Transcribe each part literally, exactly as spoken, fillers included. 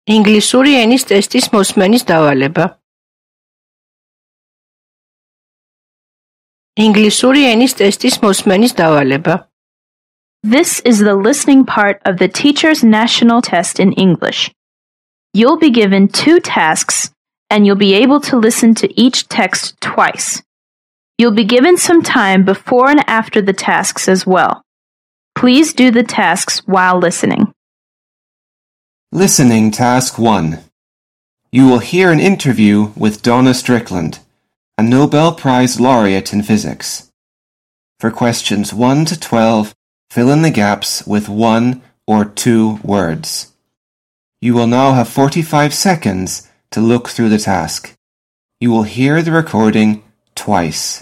ინგლისური ენის ტესტის მოსმენის დავალება. ინგლისური ენის ტესტის მოსმენის დავალება. This is the listening part of the teacher's national test in English. You'll be given two tasks, and you'll be able to listen to each text twice. You'll be given some time before and after the tasks as well. Please do the tasks while listening. Listening Task one. You will hear an interview with Donna Strickland, a Nobel Prize laureate in physics. For questions one to twelve, fill in the gaps with one or two words. You will now have forty-five seconds to look through the task. You will hear the recording twice.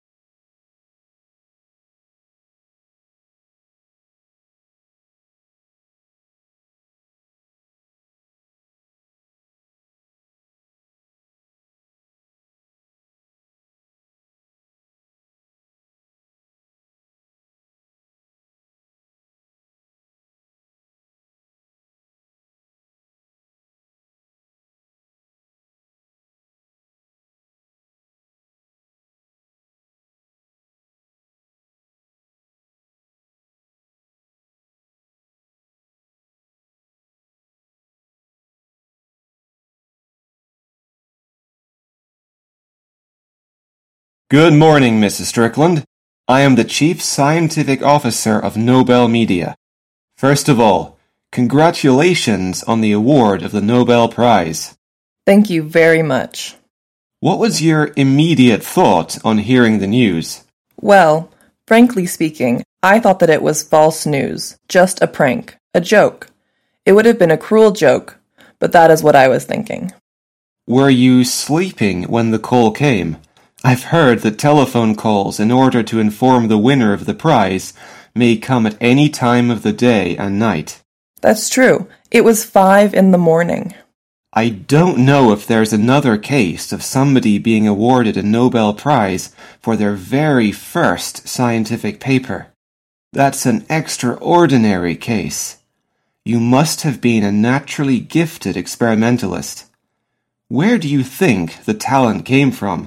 Good morning, Missus Strickland. I am the Chief Scientific Officer of Nobel Media. First of all, congratulations on the award of the Nobel Prize. Thank you very much. What was your immediate thought on hearing the news? Well, frankly speaking, I thought that it was false news, just a prank, a joke. It would have been a cruel joke, but that is what I was thinking. Were you sleeping when the call came? I've heard that telephone calls in order to inform the winner of the prize may come at any time of the day and night. That's true. It was five in the morning. I don't know if there's another case of somebody being awarded a Nobel Prize for their very first scientific paper. That's an extraordinary case. You must have been a naturally gifted experimentalist. Where do you think the talent came from?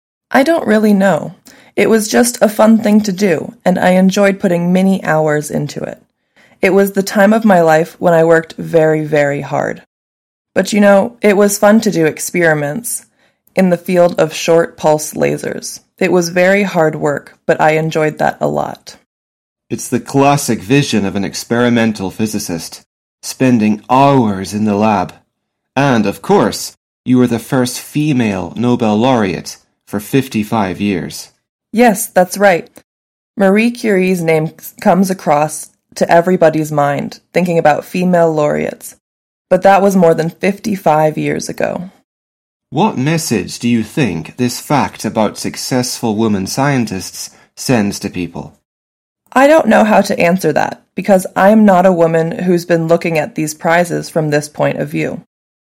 I don't really know. It was just a fun thing to do, and I enjoyed putting many hours into it. It was the time of my life when I worked very, very hard. But you know, it was fun to do experiments in the field of short pulse lasers. It was very hard work, but I enjoyed that a lot. It's the classic vision of an experimental physicist, spending hours in the lab. And, of course, you were the first female Nobel laureate for fifty-five years. Yes, that's right. Marie Curie's name comes across to everybody's mind, thinking about female laureates. But that was more than fifty-five years ago. What message do you think this fact about successful women scientists sends to people? I don't know how to answer that, because I'm not a woman who's been looking at these prizes from this point of view.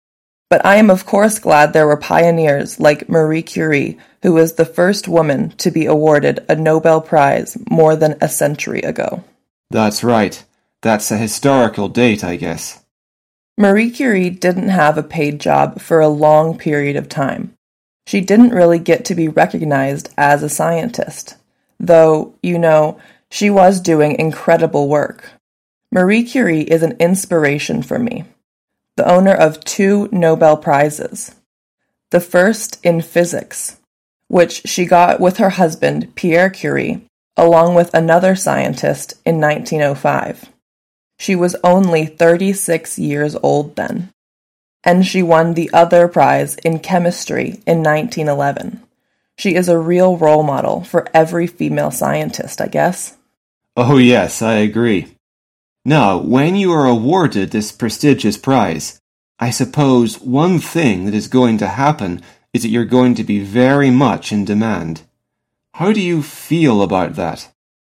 But I am of course glad there were pioneers like Marie Curie, who was the first woman to be awarded a Nobel Prize more than a century ago. That's right. That's a historical date, I guess. Marie Curie didn't have a paid job for a long period of time. She didn't really get to be recognized as a scientist, though, you know, she was doing incredible work. Marie Curie is an inspiration for me. The owner of two Nobel Prizes. The first in physics, which she got with her husband, Pierre Curie, along with another scientist in nineteen oh five. She was only thirty-six years old then. And she won the other prize in chemistry in nineteen eleven. She is a real role model for every female scientist, I guess. Oh yes, I agree. Now, when you are awarded this prestigious prize, I suppose one thing that is going to happen is that you're going to be very much in demand. How do you feel about that?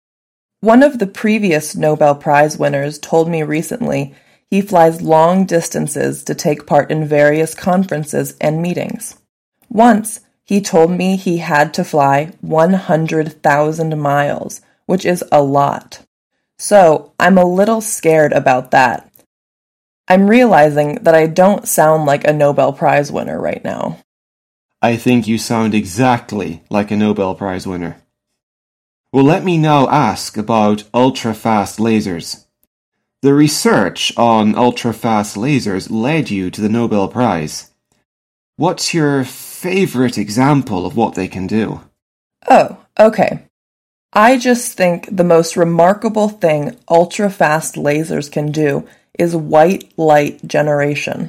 One of the previous Nobel Prize winners told me recently he flies long distances to take part in various conferences and meetings. Once, he told me he had to fly one hundred thousand miles, which is a lot. So, I'm a little scared about that. I'm realizing that I don't sound like a Nobel Prize winner right now. I think you sound exactly like a Nobel Prize winner. Well, let me now ask about ultra-fast lasers. The research on ultra-fast lasers led you to the Nobel Prize. What's your favorite example of what they can do? Oh, okay. I just think the most remarkable thing ultra-fast lasers can do is white light generation.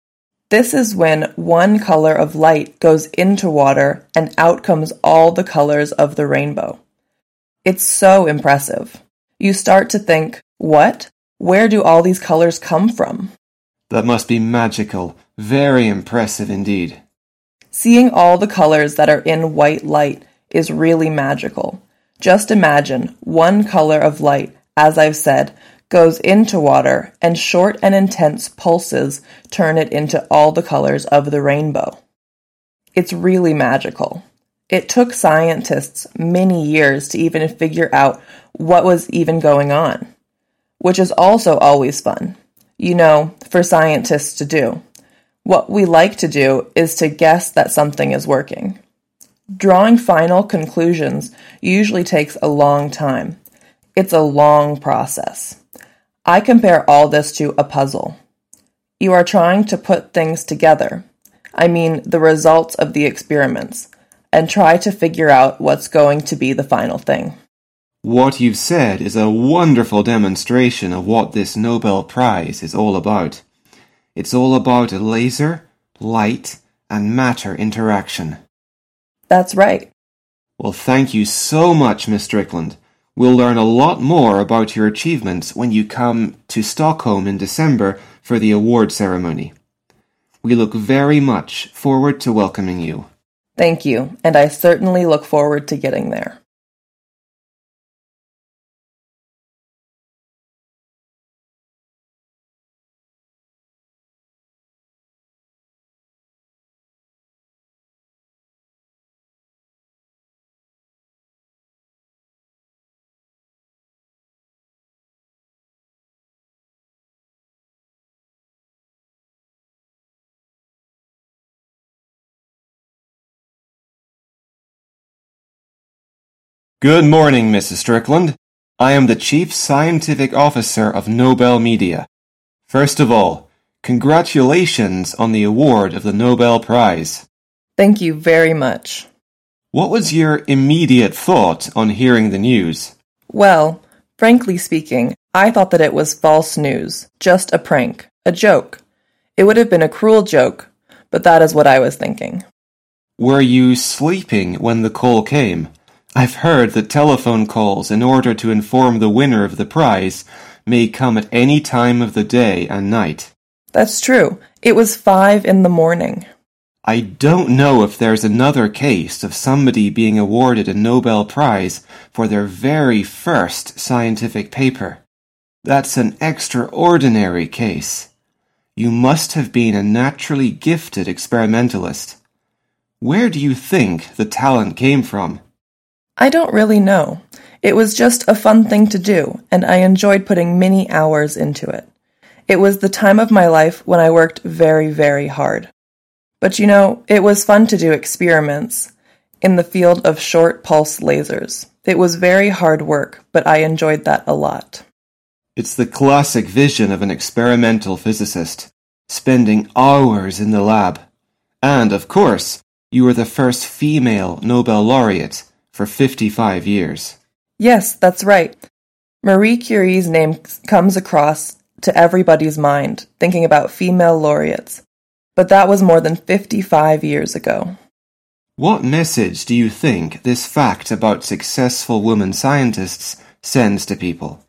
This is when one color of light goes into water and out comes all the colors of the rainbow. It's so impressive. You start to think, what? Where do all these colors come from? That must be magical. Very impressive indeed. Seeing all the colors that are in white light is really magical. Just imagine one color of light, as I've said, goes into water, and short and intense pulses turn it into all the colors of the rainbow. It's really magical. It took scientists many years to even figure out what was even going on, which is also always fun, you know, for scientists to do. What we like to do is to guess that something is working. Drawing final conclusions usually takes a long time. It's a long process. I compare all this to a puzzle. You are trying to put things together, I mean the results of the experiments, and try to figure out what's going to be the final thing. What you've said is a wonderful demonstration of what this Nobel Prize is all about. It's all about a laser, light, and matter interaction. That's right. Well, thank you so much, Miss Strickland. We'll learn a lot more about your achievements when you come to Stockholm in December for the award ceremony. We look very much forward to welcoming you. Thank you, and I certainly look forward to getting there. Good morning, Missus Strickland. I am the Chief Scientific Officer of Nobel Media. First of all, congratulations on the award of the Nobel Prize. Thank you very much. What was your immediate thought on hearing the news? Well, frankly speaking, I thought that it was false news, just a prank, a joke. It would have been a cruel joke, but that is what I was thinking. Were you sleeping when the call came? I've heard that telephone calls in order to inform the winner of the prize may come at any time of the day and night. That's true. It was five in the morning. I don't know if there's another case of somebody being awarded a Nobel Prize for their very first scientific paper. That's an extraordinary case. You must have been a naturally gifted experimentalist. Where do you think the talent came from? I don't really know. It was just a fun thing to do, and I enjoyed putting many hours into it. It was the time of my life when I worked very, very hard. But you know, it was fun to do experiments in the field of short pulse lasers. It was very hard work, but I enjoyed that a lot. It's the classic vision of an experimental physicist, spending hours in the lab. And, of course, you were the first female Nobel laureate for fifty-five years. Yes, that's right. Marie Curie's name comes across to everybody's mind, thinking about female laureates. But that was more than fifty-five years ago. What message do you think this fact about successful women scientists sends to people?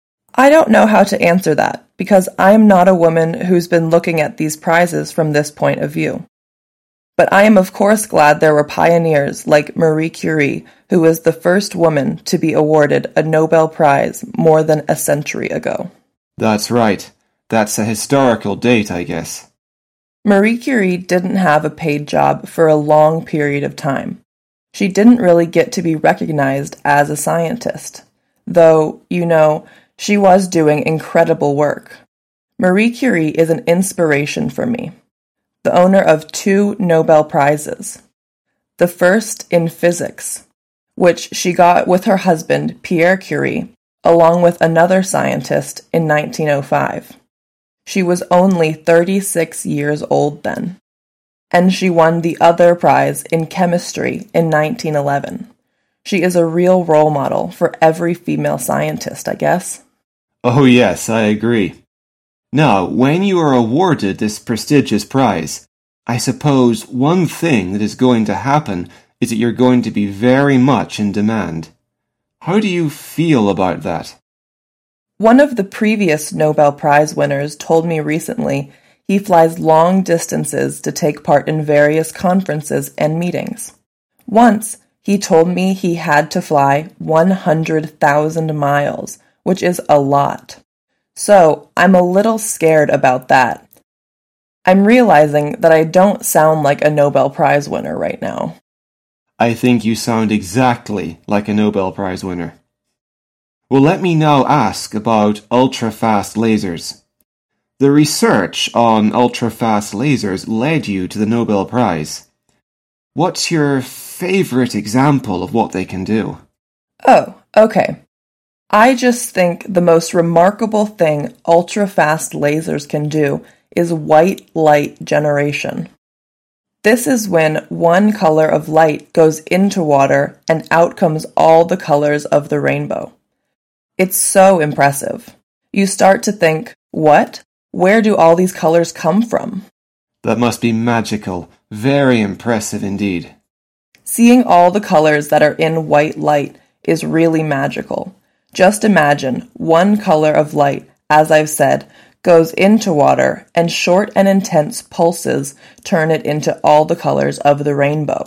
I don't know how to answer that, because I'm not a woman who's been looking at these prizes from this point of view. But I am of course glad there were pioneers like Marie Curie, who was the first woman to be awarded a Nobel Prize more than a century ago. That's right. That's a historical date, I guess. Marie Curie didn't have a paid job for a long period of time. She didn't really get to be recognized as a scientist, though, you know, she was doing incredible work. Marie Curie is an inspiration for me. The owner of two Nobel Prizes. The first in physics, which she got with her husband, Pierre Curie, along with another scientist in nineteen oh five. She was only thirty-six years old then. And she won the other prize in chemistry in nineteen eleven. She is a real role model for every female scientist, I guess. Oh yes, I agree. Now, when you are awarded this prestigious prize, I suppose one thing that is going to happen is that you're going to be very much in demand. How do you feel about that? One of the previous Nobel Prize winners told me recently he flies long distances to take part in various conferences and meetings. Once, he told me he had to fly one hundred thousand miles, which is a lot. So, I'm a little scared about that. I'm realizing that I don't sound like a Nobel Prize winner right now. I think you sound exactly like a Nobel Prize winner. Well, let me now ask about ultra-fast lasers. The research on ultra-fast lasers led you to the Nobel Prize. What's your favorite example of what they can do? Oh, okay. I just think the most remarkable thing ultra-fast lasers can do is white light generation. This is when one color of light goes into water and out comes all the colors of the rainbow. It's so impressive. You start to think, what? Where do all these colors come from? That must be magical. Very impressive indeed. Seeing all the colors that are in white light is really magical. Just imagine one color of light, as I've said, goes into water and short and intense pulses turn it into all the colors of the rainbow.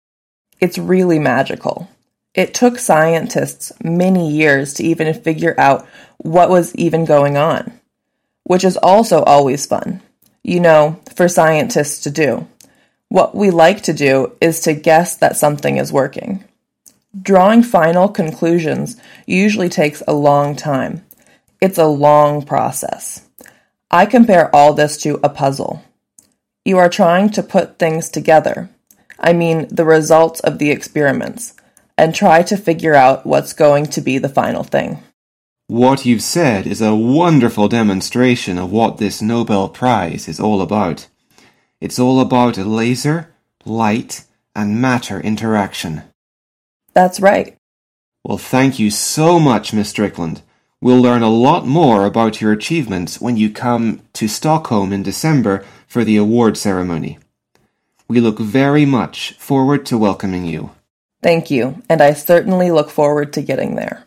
It's really magical. It took scientists many years to even figure out what was even going on, which is also always fun, you know, for scientists to do. What we like to do is to guess that something is working. Drawing final conclusions usually takes a long time. It's a long process. I compare all this to a puzzle. You are trying to put things together, I mean the results of the experiments, and try to figure out what's going to be the final thing. What you've said is a wonderful demonstration of what this Nobel Prize is all about. It's all about a laser, light, and matter interaction. That's right. Well, thank you so much, Miss Strickland. We'll learn a lot more about your achievements when you come to Stockholm in December for the award ceremony. We look very much forward to welcoming you. Thank you, and I certainly look forward to getting there.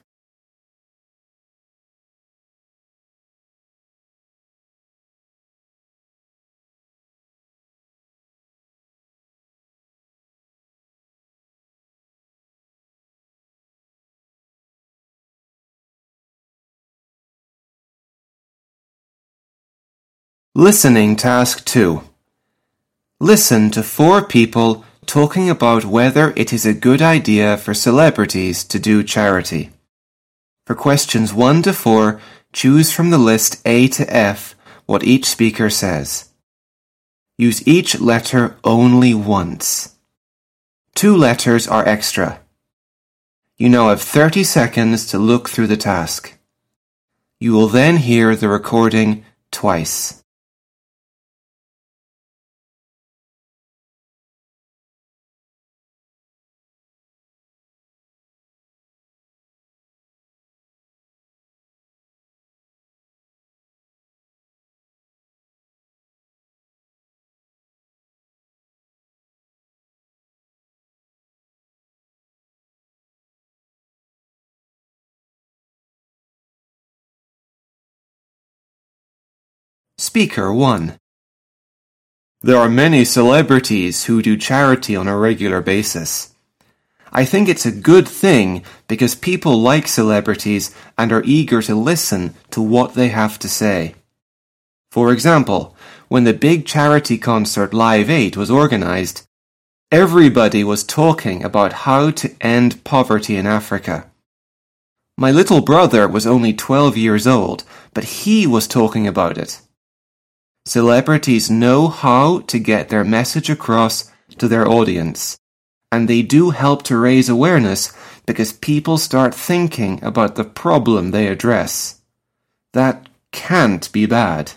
Listening Task two. Listen to four people talking about whether it is a good idea for celebrities to do charity. For questions one to four, choose from the list A to F what each speaker says. Use each letter only once. Two letters are extra. You now have thirty seconds to look through the task. You will then hear the recording twice. Speaker one. There are many celebrities who do charity on a regular basis. I think it's a good thing because people like celebrities and are eager to listen to what they have to say. For example, when the big charity concert Live eight was organized, everybody was talking about how to end poverty in Africa. My little brother was only twelve years old, but he was talking about it. Celebrities know how to get their message across to their audience, and they do help to raise awareness because people start thinking about the problem they address. That can't be bad.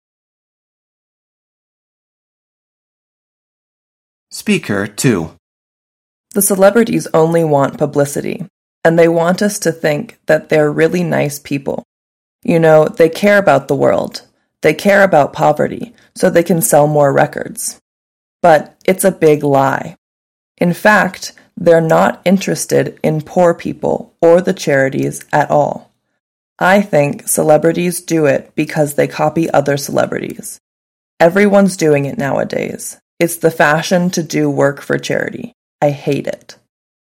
Speaker two. The celebrities only want publicity, and they want us to think that they're really nice people. You know, they care about the world. They care about poverty, so they can sell more records. But it's a big lie. In fact, they're not interested in poor people or the charities at all. I think celebrities do it because they copy other celebrities. Everyone's doing it nowadays. It's the fashion to do work for charity. I hate it.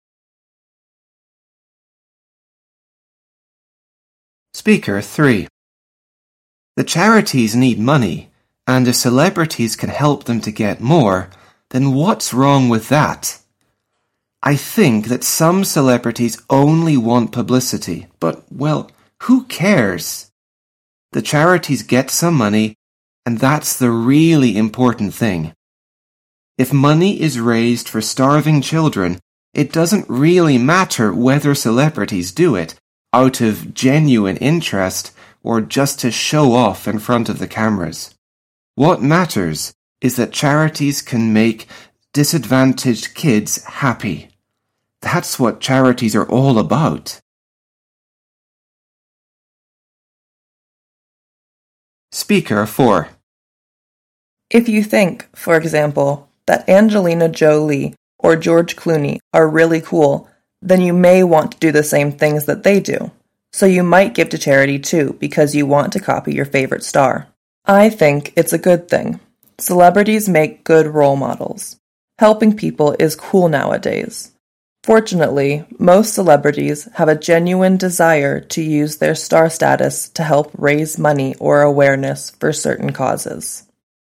Speaker three. The charities need money, and if celebrities can help them to get more, then what's wrong with that? I think that some celebrities only want publicity, but, well, who cares? The charities get some money, and that's the really important thing. If money is raised for starving children, it doesn't really matter whether celebrities do it out of genuine interest or just to show off in front of the cameras. What matters is that charities can make disadvantaged kids happy. That's what charities are all about. Speaker four. If you think, for example, that Angelina Jolie or George Clooney are really cool, then you may want to do the same things that they do. So you might give to charity too because you want to copy your favorite star. I think it's a good thing. Celebrities make good role models. Helping people is cool nowadays. Fortunately, most celebrities have a genuine desire to use their star status to help raise money or awareness for certain causes.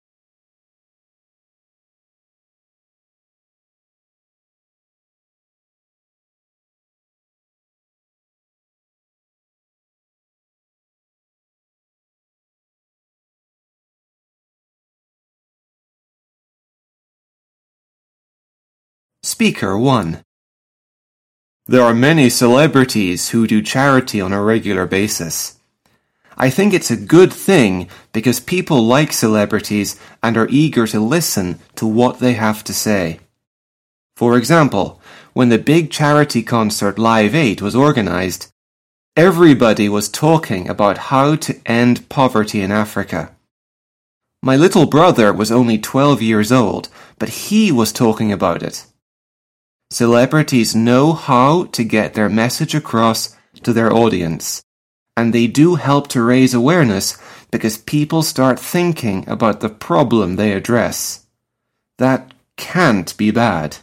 Speaker one. There are many celebrities who do charity on a regular basis. I think it's a good thing because people like celebrities and are eager to listen to what they have to say. For example, when the big charity concert Live eight was organized, everybody was talking about how to end poverty in Africa. My little brother was only twelve years old, but he was talking about it. Celebrities know how to get their message across to their audience, and they do help to raise awareness because people start thinking about the problem they address. That can't be bad.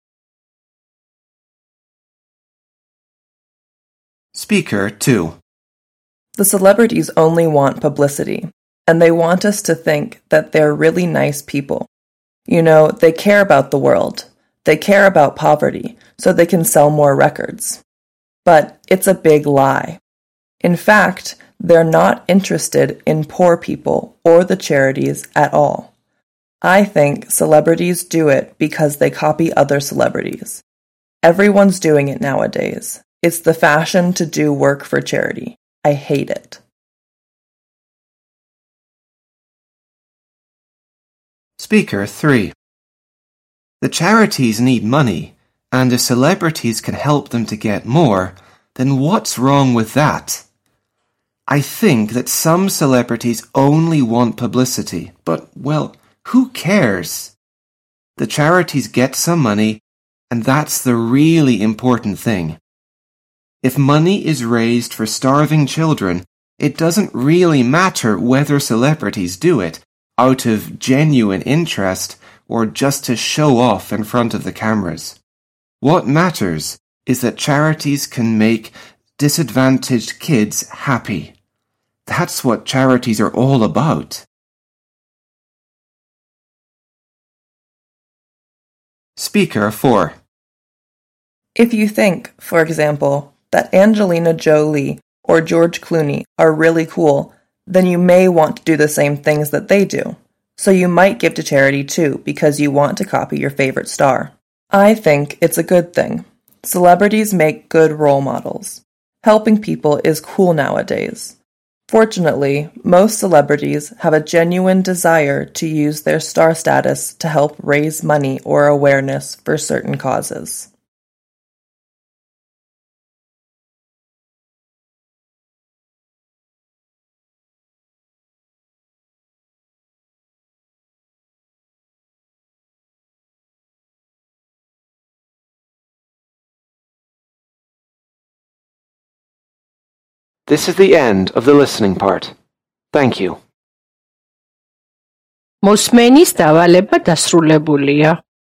Speaker two. The celebrities only want publicity, and they want us to think that they're really nice people. You know, they care about the world. They care about poverty, so they can sell more records. But it's a big lie. In fact, they're not interested in poor people or the charities at all. I think celebrities do it because they copy other celebrities. Everyone's doing it nowadays. It's the fashion to do work for charity. I hate it. Speaker three. The charities need money, and if celebrities can help them to get more, then what's wrong with that? I think that some celebrities only want publicity, but, well, who cares? The charities get some money, and that's the really important thing. If money is raised for starving children, it doesn't really matter whether celebrities do it out of genuine interest or just to show off in front of the cameras. What matters is that charities can make disadvantaged kids happy. That's what charities are all about. Speaker four. If you think, for example, that Angelina Jolie or George Clooney are really cool, then you may want to do the same things that they do. So you might give to charity too because you want to copy your favorite star. I think it's a good thing. Celebrities make good role models. Helping people is cool nowadays. Fortunately, most celebrities have a genuine desire to use their star status to help raise money or awareness for certain causes. This is the end of the listening part. Thank you. მოსმენის დავალება დასრულებულია.